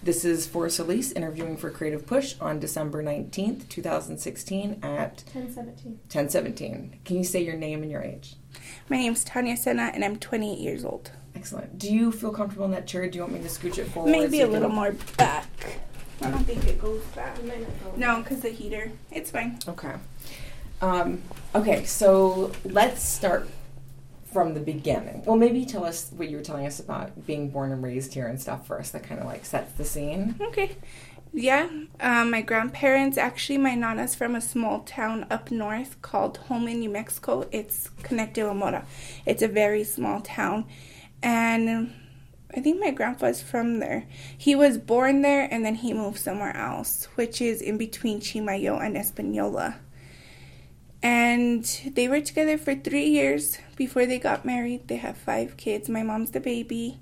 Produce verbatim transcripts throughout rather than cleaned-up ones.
This is for Solis interviewing for Creative Push on December nineteenth, twenty sixteen at ten seventeen. ten seventeen. Can you say your name and your age? My name's Tanya Sena, and I'm twenty-eight years old. Excellent. Do you feel comfortable in that chair? Do you want me to scooch it forward? Maybe so a little more back. I don't think it goes back. It might not go. No, because the heater. It's fine. Okay. Um, okay, so let's start from the beginning. Well, maybe tell us what you were telling us about being born and raised here and stuff first. That kind of like sets the scene. Okay. Yeah. Um, my grandparents, actually, my nana's from a small town up north called Holman, New Mexico. It's connected with Mora. It's a very small town. And I think my grandpa's from there. He was born there and then he moved somewhere else, which is in between Chimayo and Espanola. And they were together for three years before they got married. They have five kids. My mom's the baby.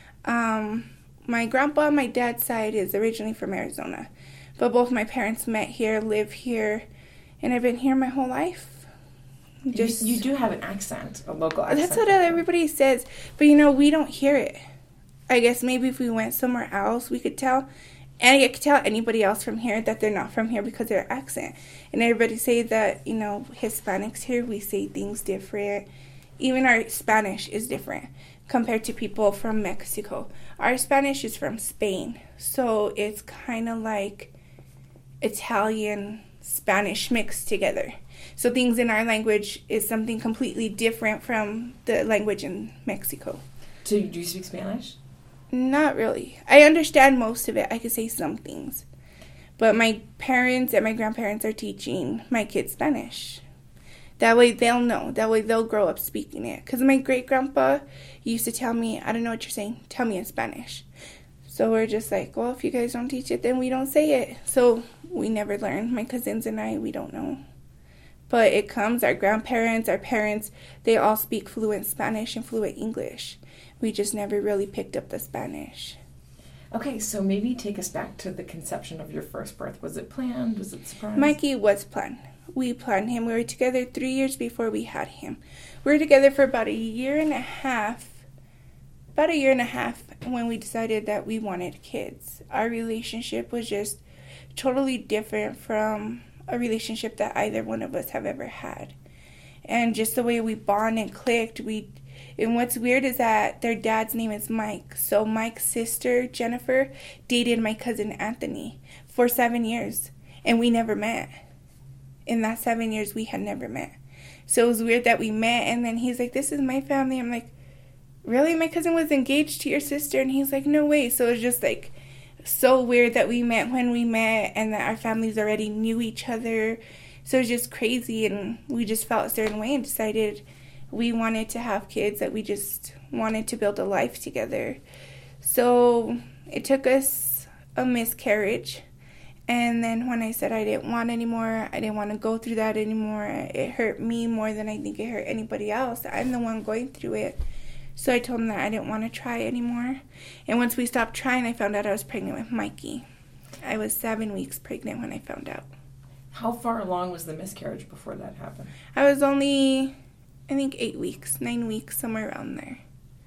Um, my grandpa on my dad's side is originally from Arizona. But both my parents met here, live here, and I've been here my whole life. Just, you, you do have an accent, a local accent. That's what everybody says. But, you know, we don't hear it. I guess maybe if we went somewhere else, we could tell. And I could tell anybody else from here that they're not from here because of their accent. And everybody say that, you know, Hispanics here, we say things different. Even our Spanish is different compared to people from Mexico. Our Spanish is from Spain. So it's kind of like Italian, Spanish mixed together. So things in our language is something completely different from the language in Mexico. So do you speak Spanish? Not really. I understand most of it. I could say some things. But my parents and my grandparents are teaching my kids Spanish. That way they'll know. That way they'll grow up speaking it. Because my great-grandpa used to tell me, I don't know what you're saying. Tell me in Spanish. So we're just like, well, if you guys don't teach it, then we don't say it. So we never learn. My cousins and I, we don't know. But it comes. Our grandparents, our parents, they all speak fluent Spanish and fluent English. We just never really picked up the Spanish. Okay, so maybe take us back to the conception of your first birth. Was it planned? Was it surprised? Mikey was planned. We planned him. We were together three years before we had him. We were together for about a year and a half. About a year and a half when we decided that we wanted kids. Our relationship was just totally different from a relationship that either one of us have ever had. And just the way we bond and clicked, we... And what's weird is that their dad's name is Mike. So Mike's sister, Jennifer, dated my cousin Anthony for seven years. And we never met. In that seven years, we had never met. So it was weird that we met. And then he's like, this is my family. I'm like, really? My cousin was engaged to your sister? And he's like, no way. So it was just like so weird that we met when we met. And that our families already knew each other. So it was just crazy. And we just felt a certain way and decided we wanted to have kids, that we just wanted to build a life together. So it took us a miscarriage. And then when I said I didn't want anymore, I didn't want to go through that anymore, it hurt me more than I think it hurt anybody else. I'm the one going through it. So I told him that I didn't want to try anymore. And once we stopped trying, I found out I was pregnant with Mikey. I was seven weeks pregnant when I found out. How far along was the miscarriage before that happened? I was only... I think eight weeks, nine weeks, somewhere around there.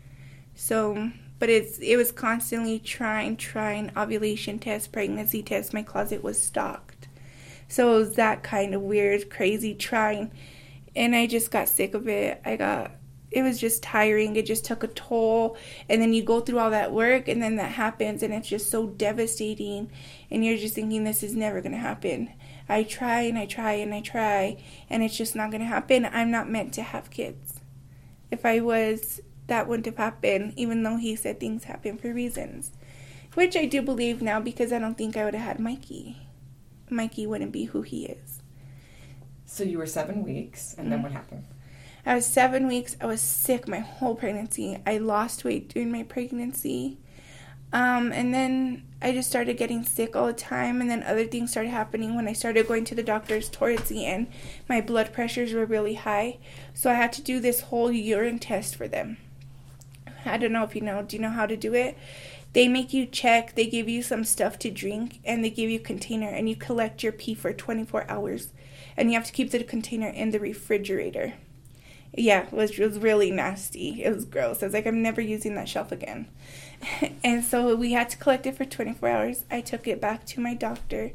So, but it's it was constantly trying, trying, ovulation test, pregnancy test. My closet was stocked. So it was that kind of weird, crazy trying. And I just got sick of it. I got, it was just tiring. It just took a toll. And then you go through all that work and then that happens and it's just so devastating. And you're just thinking this is never going to happen. I try and I try and I try, and it's just not going to happen. I'm not meant to have kids. If I was, that wouldn't have happened, even though he said things happen for reasons. Which I do believe now because I don't think I would have had Mikey. Mikey wouldn't be who he is. So you were seven weeks, and mm-hmm. then what happened? I was seven weeks. I was sick my whole pregnancy. I lost weight during my pregnancy. Um, and then I just started getting sick all the time, and then other things started happening when I started going to the doctors towards the end. My blood pressures were really high, so I had to do this whole urine test for them. I don't know if you know. Do you know how to do it? They make you check, they give you some stuff to drink, and they give you a container, and you collect your pee for twenty-four hours. And you have to keep the container in the refrigerator. Yeah, it was, it was really nasty. It was gross. I was like, I'm never using that shelf again. And so we had to collect it for twenty-four hours. I took it back to my doctor,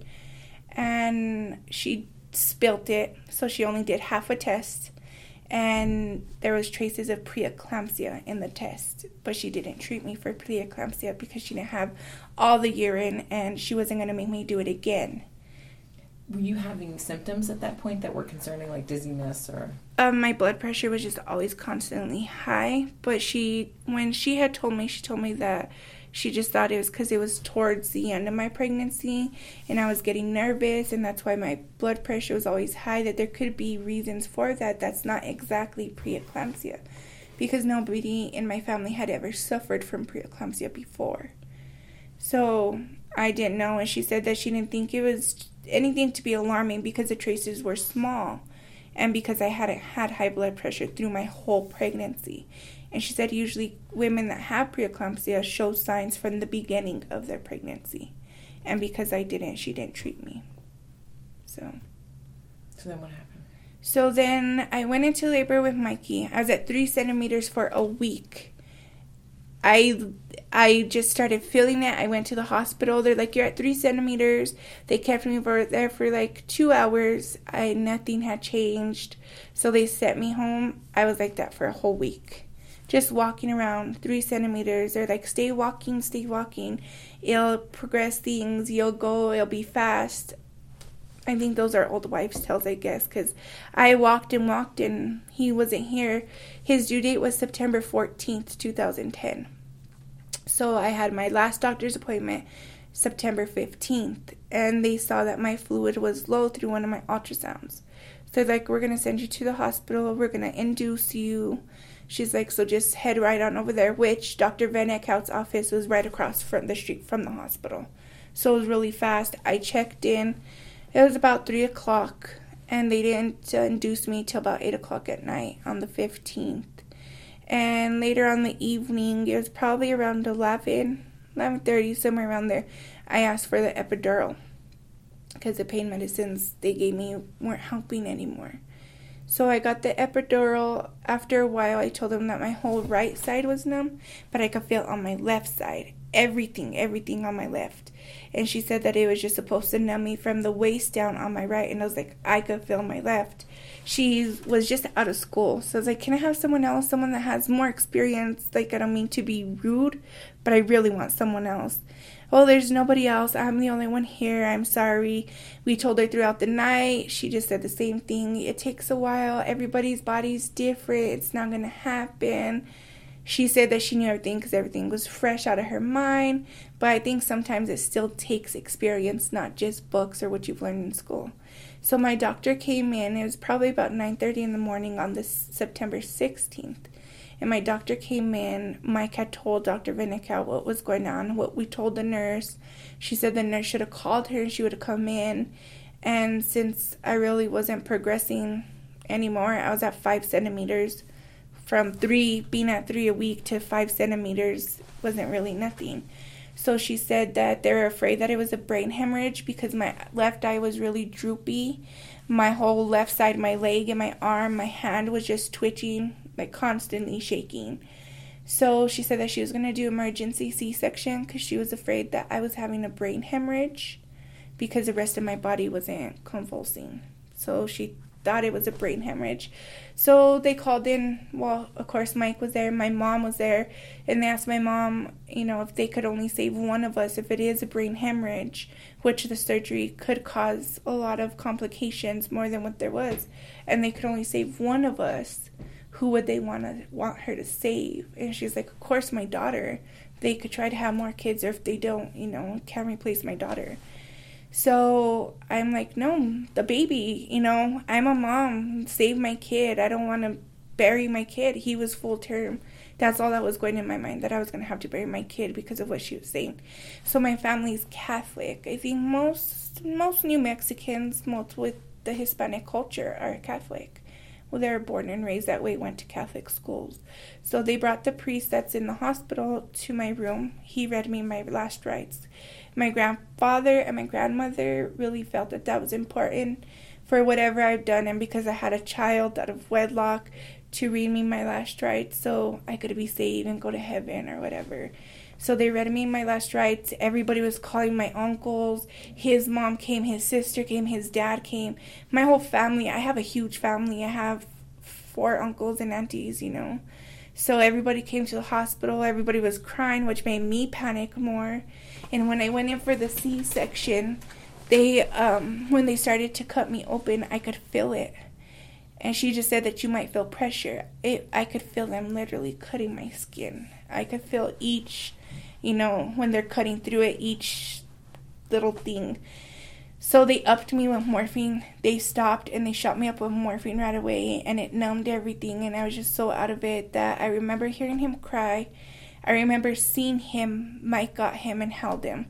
and she spilt it, so she only did half a test, and there was traces of preeclampsia in the test, but she didn't treat me for preeclampsia because she didn't have all the urine, and she wasn't going to make me do it again. Were you having symptoms at that point that were concerning, like dizziness or? Um, my blood pressure was just always constantly high, but she, when she had told me, she told me that she just thought it was because it was towards the end of my pregnancy and I was getting nervous, and that's why my blood pressure was always high, that there could be reasons for that. That's not exactly preeclampsia, because nobody in my family had ever suffered from preeclampsia before. So I didn't know, and she said that she didn't think it was anything to be alarming because the traces were small and because I hadn't had high blood pressure through my whole pregnancy. And she said usually women that have preeclampsia show signs from the beginning of their pregnancy. And because I didn't, she didn't treat me. So. So then what happened? So then I went into labor with Mikey. I was at three centimeters for a week. I I just started feeling it. I went to the hospital. They're like, you're at three centimeters. They kept me for there for like two hours. I nothing had changed. So they sent me home. I was like that for a whole week. Just walking around three centimeters. They're like, stay walking, stay walking. It'll progress things. You'll go. It'll be fast. I think those are old wives' tales, I guess, because I walked and walked and he wasn't here. His due date was September fourteenth, twenty ten. So I had my last doctor's appointment September fifteenth, and they saw that my fluid was low through one of my ultrasounds. So they're like, we're going to send you to the hospital. We're going to induce you. She's like, so just head right on over there, which Doctor Van Eckhout's office was right across from the street from the hospital. So it was really fast. I checked in. It was about three o'clock, and they didn't uh, induce me till about eight o'clock at night on the fifteenth. And later on the evening, it was probably around eleven, eleven thirty, somewhere around there, I asked for the epidural because the pain medicines they gave me weren't helping anymore. So I got the epidural. After a while, I told them that my whole right side was numb, but I could feel it on my left side. Everything, everything on my left. And she said that it was just supposed to numb me from the waist down on my right. And I was like, I could feel my left. She was just out of school. So I was like, can I have someone else? Someone that has more experience. Like, I don't mean to be rude, but I really want someone else. Oh, there's nobody else. I'm the only one here. I'm sorry. We told her throughout the night. She just said the same thing. It takes a while. Everybody's body's different. It's not going to happen. She said that she knew everything because everything was fresh out of her mind. But I think sometimes it still takes experience, not just books or what you've learned in school. So my doctor came in. It was probably about nine thirty in the morning on this September sixteenth. And my doctor came in. Mike had told Doctor Van Eckhout what was going on, what we told the nurse. She said the nurse should have called her and she would have come in. And since I really wasn't progressing anymore, I was at five centimeters. From three, being at three a week to five centimeters wasn't really nothing. So she said that they were afraid that it was a brain hemorrhage because my left eye was really droopy. My whole left side, my leg and my arm, my hand was just twitching, like constantly shaking. So she said that she was going to do emergency C-section because she was afraid that I was having a brain hemorrhage because the rest of my body wasn't convulsing. So she thought it was a brain hemorrhage. So they called in. Well, of course, Mike was there. My mom was there. And they asked my mom, you know, if they could only save one of us if it is a brain hemorrhage, which the surgery could cause a lot of complications more than what there was. And they could only save one of us. Who would they want to want her to save? And she's like, of course, my daughter. They could try to have more kids, or if they don't, you know, can't replace my daughter. So I'm like, no, the baby, you know, I'm a mom, save my kid. I don't want to bury my kid. He was full term. That's all that was going in my mind, that I was going to have to bury my kid because of what she was saying. So my family's Catholic. I think most most New Mexicans, most with the Hispanic culture, are Catholic. Well, they were born and raised that way, went to Catholic schools. So they brought the priest that's in the hospital to my room. He read me my last rites. My grandfather and my grandmother really felt that that was important for whatever I've done, and because I had a child out of wedlock, to read me my last rites so I could be saved and go to heaven or whatever. So they read me my last rites. Everybody was calling, my uncles. His mom came, his sister came, his dad came. My whole family. I have a huge family. I have four uncles and aunties, you know. So everybody came to the hospital. Everybody was crying, which made me panic more. And when I went in for the C-section, they, um, when they started to cut me open, I could feel it. And she just said that you might feel pressure. It, I could feel them literally cutting my skin. I could feel each, you know, when they're cutting through it, each little thing. So they upped me with morphine. They stopped and they shot me up with morphine right away, and it numbed everything, and I was just so out of it that I remember hearing him cry. I remember seeing him. Mike got him and held him.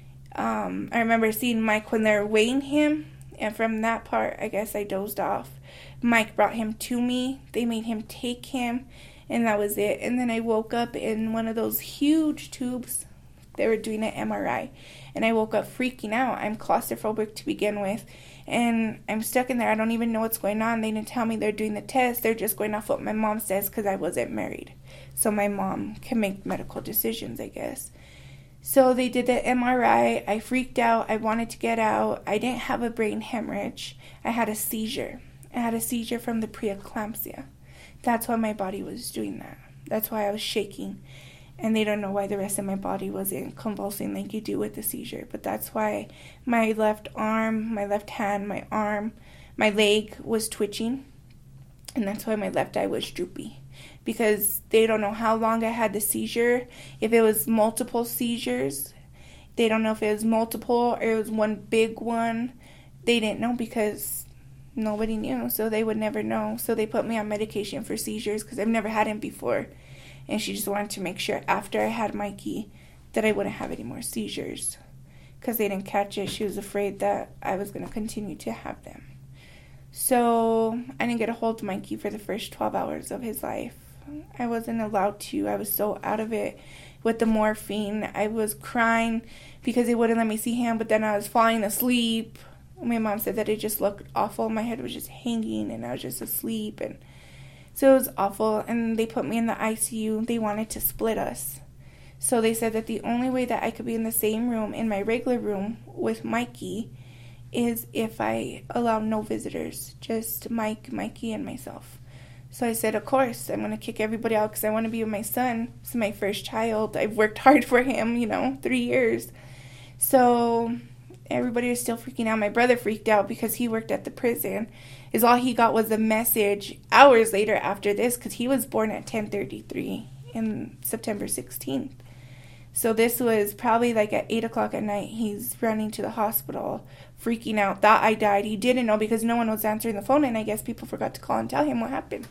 Um, I remember seeing Mike when they're weighing him, and from that part, I guess I dozed off. Mike brought him to me. They made him take him, and that was it. And then I woke up in one of those huge tubes. They were doing an M R I, and I woke up freaking out. I'm claustrophobic to begin with, and I'm stuck in there. I don't even know what's going on. They didn't tell me they're doing the test. They're just going off what my mom says because I wasn't married. So my mom can make medical decisions, I guess. So they did the M R I. I freaked out. I wanted to get out. I didn't have a brain hemorrhage. I had a seizure. I had a seizure from the preeclampsia. That's why my body was doing that. That's why I was shaking. And they don't know why the rest of my body wasn't convulsing like you do with the seizure. But that's why my left arm, my left hand, my arm, my leg was twitching. And that's why my left eye was droopy. Because they don't know how long I had the seizure. If it was multiple seizures. They don't know if it was multiple or it was one big one. They didn't know because nobody knew. So they would never know. So they put me on medication for seizures because I've never had them before. And she just wanted to make sure after I had Mikey that I wouldn't have any more seizures. Because they didn't catch it. She was afraid that I was going to continue to have them. So I didn't get a hold of Mikey for the first twelve hours of his life. I wasn't allowed to. I was so out of it with the morphine. I was crying because they wouldn't let me see him. But then I was falling asleep. My mom said that it just looked awful. My head was just hanging and I was just asleep. And so it was awful, and they put me in the I C U. They wanted to split us. So they said that the only way that I could be in the same room, in my regular room, with Mikey, is if I allow no visitors. Just Mike, Mikey, and myself. So I said, of course, I'm going to kick everybody out because I want to be with my son. It's my first child. I've worked hard for him, you know, three years. So everybody was still freaking out. My brother freaked out because he worked at the prison. Is all he got was a message hours later after this because he was born at ten thirty-three in September sixteenth. So this was probably like at eight o'clock at night. He's running to the hospital, freaking out, thought I died. He didn't know because no one was answering the phone, and I guess people forgot to call and tell him what happened.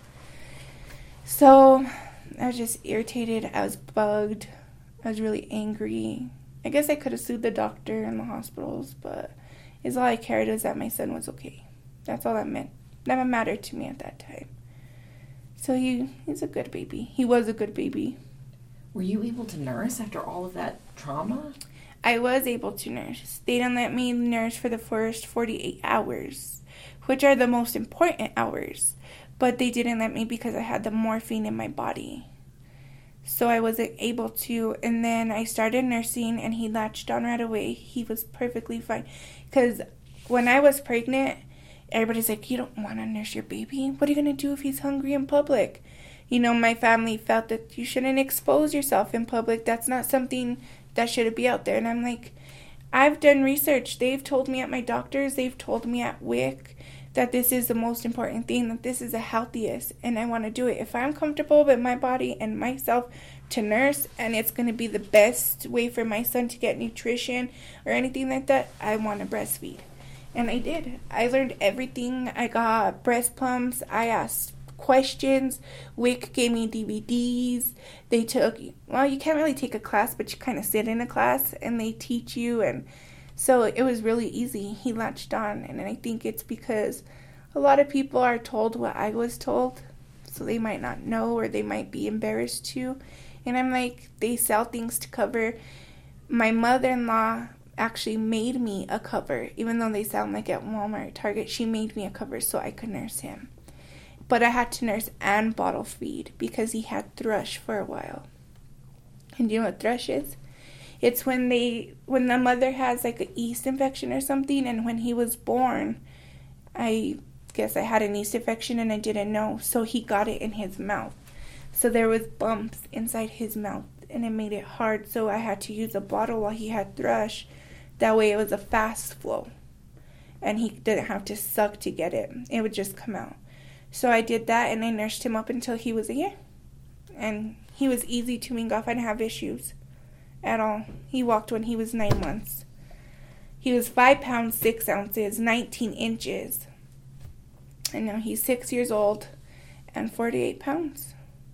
So I was just irritated. I was bugged. I was really angry. I guess I could have sued the doctor and the hospitals, but is all I cared was that my son was okay. That's all that meant. That mattered to me at that time. So he he's a good baby. He was a good baby. Were you able to nurse after all of that trauma? I was able to nurse. They didn't let me nurse for the first forty-eight hours, which are the most important hours. But they didn't let me because I had the morphine in my body. So I wasn't able to. And then I started nursing, and he latched on right away. He was perfectly fine. Because when I was pregnant, everybody's like, you don't want to nurse your baby? What are you going to do if he's hungry in public? You know, my family felt that you shouldn't expose yourself in public. That's not something that should be out there. And I'm like, I've done research. They've told me at my doctors, they've told me at W I C that this is the most important thing, that this is the healthiest, and I want to do it. If I'm comfortable with my body and myself to nurse, and it's going to be the best way for my son to get nutrition or anything like that, I want to breastfeed. And I did. I learned everything. I got breast pumps. I asked questions. W I C gave me D V Ds. They took, well, you can't really take a class, but you kind of sit in a class and they teach you. And so it was really easy. He latched on. And I think it's because a lot of people are told what I was told. So they might not know, or they might be embarrassed to. And I'm like, they sell things to cover. My mother-in-law actually made me a cover, even though they sound like at Walmart, Target. She made me a cover so I could nurse him. but I had to nurse and bottle feed because he had thrush for a while. And do you know what thrush is? It's when they, when the mother has like a yeast infection or something, and when he was born, I guess I had an yeast infection and I didn't know, so he got it in his mouth. So there was bumps inside his mouth, and it made it hard, so I had to use a bottle while he had thrush. That way it was a fast flow, and he didn't have to suck to get it. It would just come out. So I did that, and I nursed him up until he was a year. And he was easy to wean off. I didn't have issues at all. He walked when he was nine months. He was five pounds, six ounces, nineteen inches. And now he's six years old and forty-eight pounds.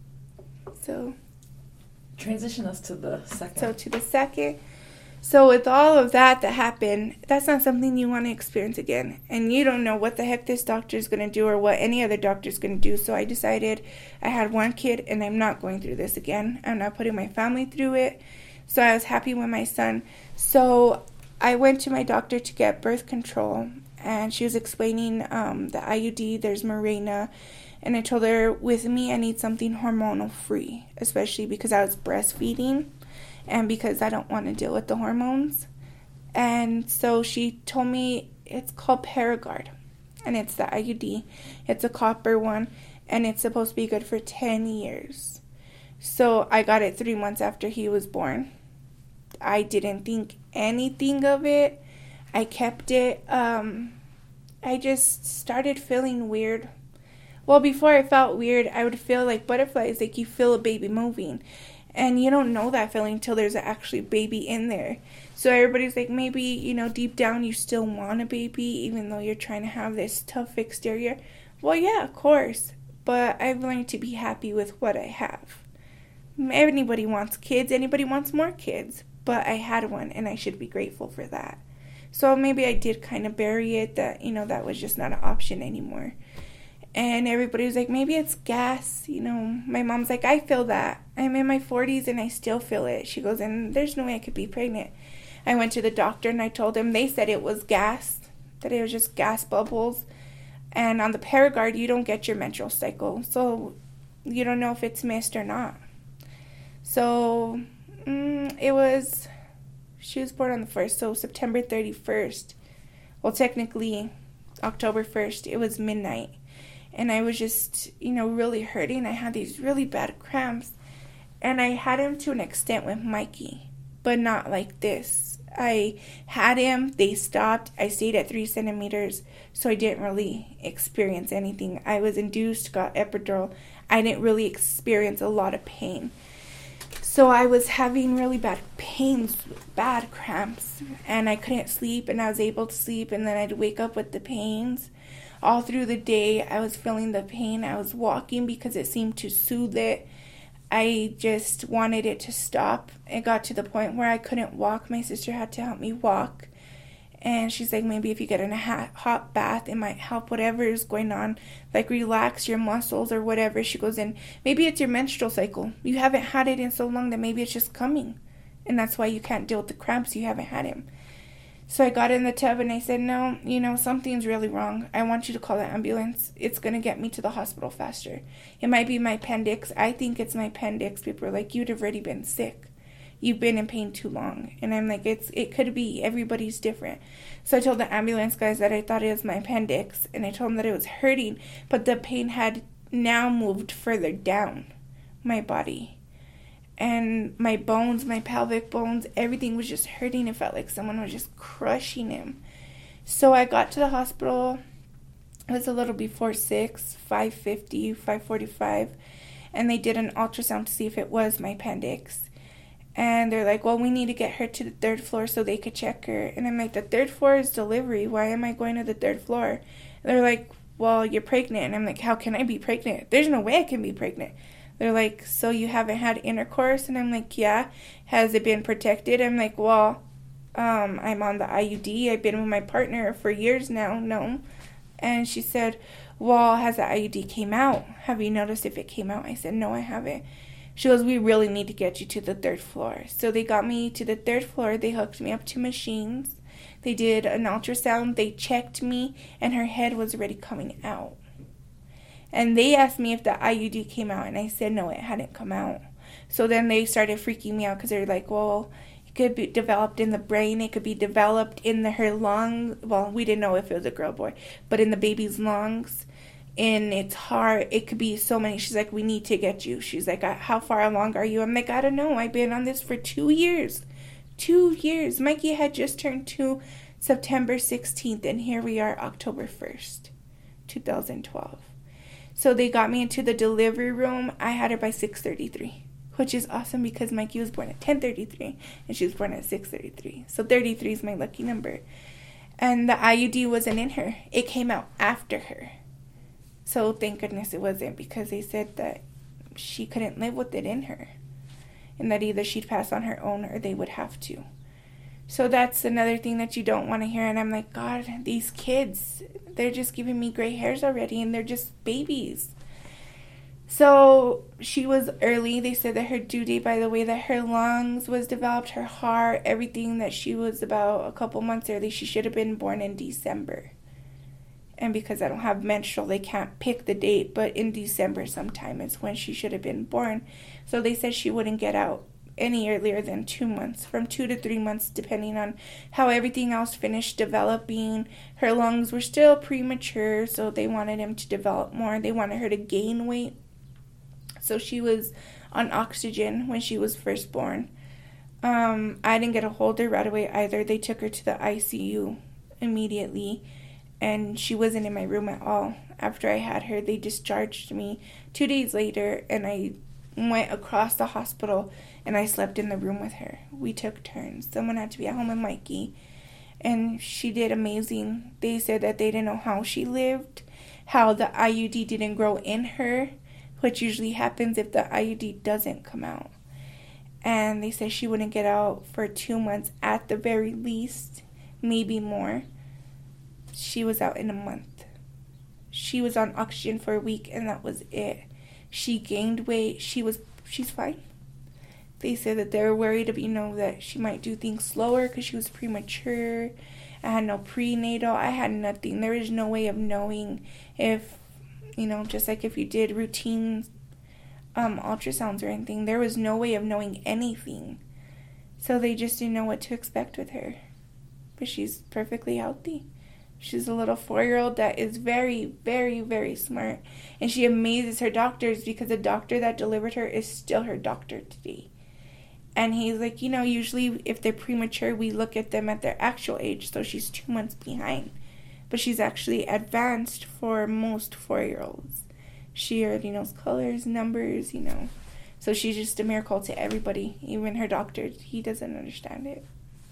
So, transition us to the second. So to the second. So with all of that that happened, that's not something you want to experience again. And you don't know what the heck this doctor is going to do or what any other doctor is going to do. So I decided I had one kid and I'm not going through this again. I'm not putting my family through it. So I was happy with my son. So I went to my doctor to get birth control. And she was explaining um, the I U D, there's Mirena. And I told her, with me, I need something hormonal free, especially because I was breastfeeding and because I don't want to deal with the hormones. And so she told me it's called Paragard, and it's the I U D. It's a copper one, and it's supposed to be good for ten years. So I got it three months after he was born. I didn't think anything of it. I kept it. Um, I just started feeling weird. Well, before I felt weird, I would feel like butterflies, like you feel a baby moving. And you don't know that feeling until there's actually a baby in there. So everybody's like, maybe, you know, deep down you still want a baby, even though you're trying to have this tough exterior. Well, yeah, of course. But I've learned to be happy with what I have. Anybody wants kids. Anybody wants more kids. But I had one, and I should be grateful for that. So maybe I did kind of bury it, that, you know, that was just not an option anymore. And everybody was like, maybe it's gas. You know, my mom's like, I feel that. I'm in my forties and I still feel it. She goes, and there's no way I could be pregnant. I went to the doctor and I told them, they said it was gas, that it was just gas bubbles. And on the Paragard, you don't get your menstrual cycle. So you don't know if it's missed or not. So mm, it was, she was born on the first, so September thirty-first. Well, technically, October first, it was midnight. And I was just, you know, really hurting. I had these really bad cramps. And I had him to an extent with Mikey, but not like this. I had him, they stopped. I stayed at three centimeters, so I didn't really experience anything. I was induced, got epidural. I didn't really experience a lot of pain. So I was having really bad pains, bad cramps, and I couldn't sleep, and I was able to sleep, and then I'd wake up with the pains. All through the day, I was feeling the pain. I was walking because it seemed to soothe it. I just wanted it to stop. It got to the point where I couldn't walk. My sister had to help me walk. And she's like, maybe if you get in a hot bath, it might help whatever is going on. Like, relax your muscles or whatever. She goes, and maybe it's your menstrual cycle. You haven't had it in so long that maybe it's just coming. And that's why you can't deal with the cramps. You haven't had him. So I got in the tub and I said, no, you know, something's really wrong. I want you to call the ambulance. It's going to get me to the hospital faster. It might be my appendix. I think it's my appendix. People are like, you'd have already been sick. You've been in pain too long. And I'm like, it's it could be. Everybody's different. So I told the ambulance guys that I thought it was my appendix. And I told them that it was hurting. But the pain had now moved further down my body. And my bones, my pelvic bones, everything was just hurting. It felt like someone was just crushing him. So I got to the hospital. It was a little before six, five fifty, five forty-five. And they did an ultrasound to see if it was my appendix. And they're like, well, we need to get her to the third floor so they could check her. And I'm like, the third floor is delivery. Why am I going to the third floor? And they're like, well, you're pregnant. And I'm like, how can I be pregnant? There's no way I can be pregnant. They're like, so you haven't had intercourse? And I'm like, yeah. Has it been protected? I'm like, well, um, I'm on the I U D. I've been with my partner for years now. No. And she said, well, has the I U D came out? Have you noticed if it came out? I said, no, I haven't. She goes, we really need to get you to the third floor. So they got me to the third floor. They hooked me up to machines. They did an ultrasound. They checked me, and her head was already coming out. And they asked me if the I U D came out, and I said no, it hadn't come out. So then they started freaking me out because they're like, well, it could be developed in the brain, it could be developed in the, her lungs. Well, we didn't know if it was a girl or boy, but in the baby's lungs, in its heart, it could be so many. She's like, we need to get you. She's like, how far along are you? I'm like, I don't know. I've been on this for two years. Two years. Mikey had just turned two September sixteenth, and here we are October first, twenty twelve. So they got me into the delivery room. I had her by six thirty-three, which is awesome because Mikey was born at ten thirty-three and she was born at six thirty-three. So thirty-three is my lucky number. And the I U D wasn't in her. It came out after her. So thank goodness it wasn't, because they said that she couldn't live with it in her, and that either she'd pass on her own or they would have to. So that's another thing that you don't want to hear. And I'm like, God, these kids, they're just giving me gray hairs already, and they're just babies. So she was early. They said that her due date, by the way, that her lungs was developed, her heart, everything, that she was about a couple months early. She should have been born in December. And because I don't have menstrual, they can't pick the date, but in December sometime is when she should have been born. So they said she wouldn't get out any earlier than two months, from two to three months, depending on how everything else finished developing. Her lungs were still premature, so they wanted him to develop more. They wanted her to gain weight. So she was on oxygen when she was first born. Um, I didn't get a hold of her right away either. They took her to the I C U immediately, and she wasn't in my room at all. After I had her, they discharged me two days later, and I went across the hospital, and I slept in the room with her. We took turns. Someone had to be at home with Mikey, and she did amazing. They said that they didn't know how she lived, how the I U D didn't grow in her, which usually happens if the I U D doesn't come out. And they said she wouldn't get out for two months at the very least, maybe more. She was out in a month. She was on oxygen for a week, and that was it. She gained weight. She was, she's fine. They said that they were worried, you know, that she might do things slower because she was premature. I had no prenatal. I had nothing. There was no way of knowing if, you know, just like if you did routine um, ultrasounds or anything, there was no way of knowing anything. So they just didn't know what to expect with her. But she's perfectly healthy. She's a little four-year-old that is very, very, very smart. And she amazes her doctors, because the doctor that delivered her is still her doctor today. And he's like, you know, usually if they're premature, we look at them at their actual age. So she's two months behind. But she's actually advanced for most four-year-olds. She already knows colors, numbers, you know. So she's just a miracle to everybody. Even her doctor, he doesn't understand it.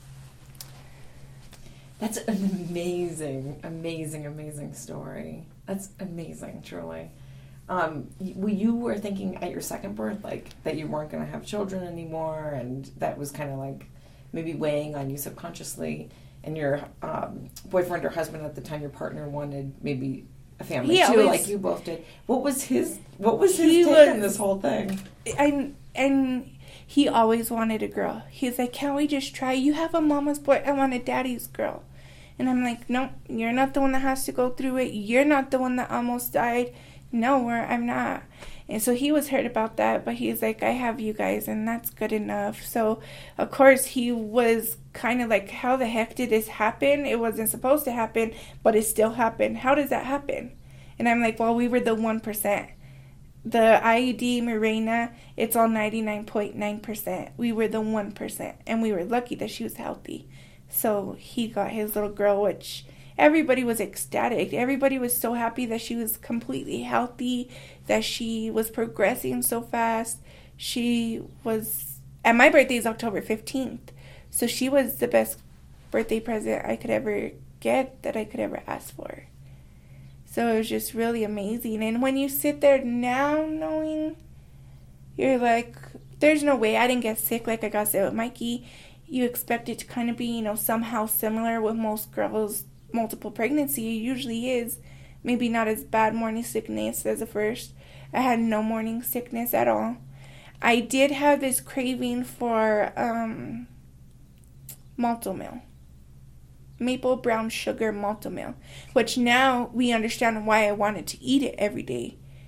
That's an amazing, amazing, amazing story. That's amazing, truly. Um, you, you were thinking at your second birth, like, that you weren't going to have children anymore, and that was kind of like maybe weighing on you subconsciously. And your um, boyfriend or husband at the time, your partner, wanted maybe a family he too, always, like you both did. What was his? What was his he take was, on this whole thing? And and he always wanted a girl. He's like, "Can't we just try? You have a mama's boy. I want a daddy's girl." And I'm like, "No, you're not the one that has to go through it. You're not the one that almost died. No, we're, I'm not." And so he was hurt about that, but he's like, "I have you guys, and that's good enough." So, of course, he was kind of like, how the heck did this happen? It wasn't supposed to happen, but it still happened. How does that happen? And I'm like, well, we were the one percent. The I U D, Mirena, it's all ninety-nine point nine percent. We were the one percent, and we were lucky that she was healthy. So he got his little girl, which everybody was ecstatic. Everybody was so happy that she was completely healthy, that she was progressing so fast. She was, and my birthday is October fifteenth, so she was the best birthday present I could ever get, that I could ever ask for. So it was just really amazing. And when you sit there now knowing, you're like, there's no way I didn't get sick like I got sick with Mikey. You expect it to kind of be, you know, somehow similar with most girls. Multiple pregnancy, it usually is. Maybe not as bad morning sickness as the first. I had no morning sickness at all. I did have this craving for um, Malt-O-Meal. Maple brown sugar Malt-O-Meal. Which now we understand why I wanted to eat it every day.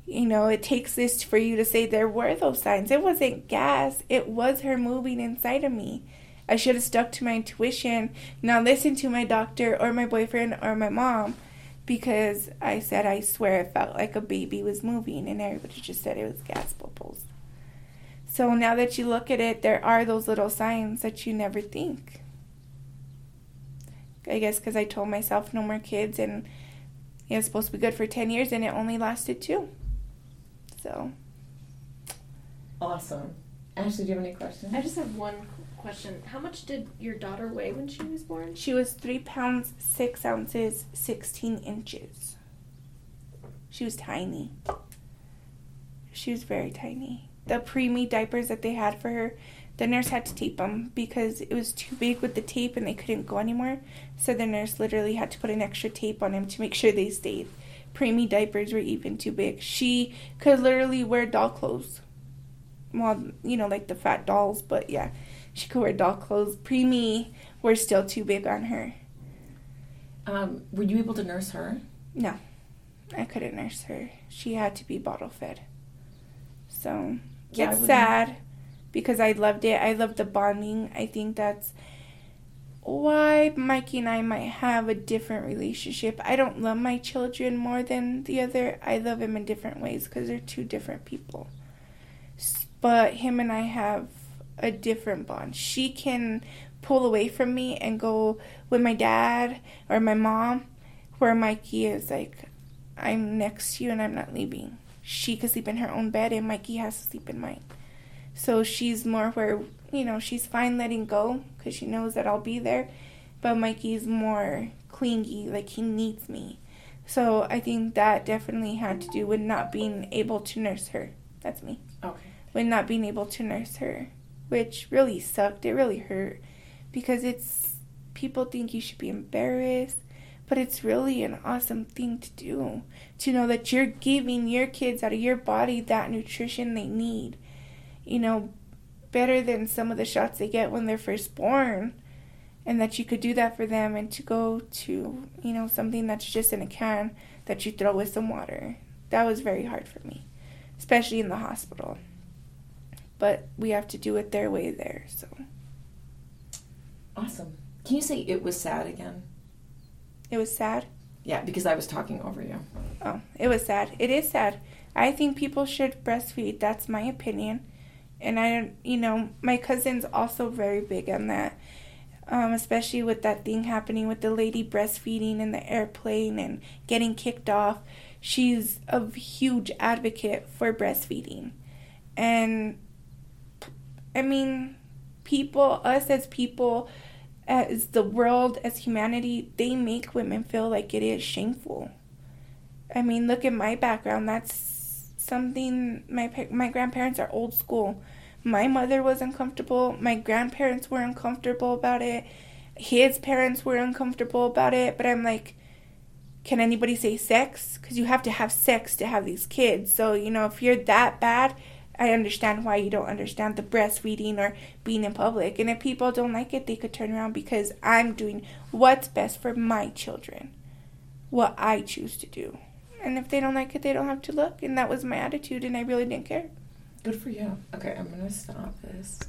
You know, it takes this for you to say there were those signs. It wasn't gas. It was her moving inside of me. I should have stuck to my intuition, not listened to my doctor or my boyfriend or my mom, because I said, I swear it felt like a baby was moving, and everybody just said it was gas bubbles. So now that you look at it, there are those little signs that you never think. I guess because I told myself no more kids, and it was supposed to be good for ten years, and it only lasted two. So. Awesome. Ashley, do you have any questions? I just have one question. How much did your daughter weigh when she was born? She was three pounds, six ounces, sixteen inches. She was tiny. She was very tiny. The preemie diapers that they had for her, the nurse had to tape them because it was too big with the tape and they couldn't go anymore. So the nurse literally had to put an extra tape on them to make sure they stayed. Preemie diapers were even too big. She could literally wear doll clothes. Well, you know, like the fat dolls, but yeah, she could wear doll clothes. Preemie were still too big on her. Um, were you able to nurse her? No, I couldn't nurse her. She had to be bottle fed. So Yeah, it's sad because I loved it. I loved the bonding. I think that's why Mikey and I might have a different relationship. I don't love my children more than the other. I love them in different ways because they're two different people. But him and I have a different bond. She can pull away from me and go with my dad or my mom, where Mikey is like, I'm next to you and I'm not leaving. She could sleep in her own bed and Mikey has to sleep in mine. So she's more where, you know, she's fine letting go because she knows that I'll be there. But Mikey's more clingy, like he needs me. So I think that definitely had to do with not being able to nurse her. That's me. Okay. With not being able to nurse her, which really sucked. It really hurt because it's, people think you should be embarrassed, but it's really an awesome thing to do. To know that you're giving your kids out of your body that nutrition they need. You know, better than some of the shots they get when they're first born. And that you could do that for them, and to go to, you know, something that's just in a can that you throw with some water. That was very hard for me, especially in the hospital. But we have to do it their way there, so. Awesome. Can you say it was sad again? It was sad? Yeah, because I was talking over you. Oh, it was sad. It is sad. I think people should breastfeed. That's my opinion. And I, you know, my cousin's also very big on that. Um, especially with that thing happening with the lady breastfeeding in the airplane and getting kicked off. She's a huge advocate for breastfeeding. And I mean, people, us as people, as the world, as humanity, they make women feel like it is shameful. I mean, look at my background. That's something, my my grandparents are old school. My mother was uncomfortable. My grandparents were uncomfortable about it. His parents were uncomfortable about it. But I'm like, can anybody say sex? Because you have to have sex to have these kids. So, you know, if you're that bad, I understand why you don't understand the breastfeeding or being in public. And if people don't like it, they could turn around because I'm doing what's best for my children. What I choose to do. And if they don't like it, they don't have to look. And that was my attitude, and I really didn't care. Good for you. Okay, I'm going to stop this.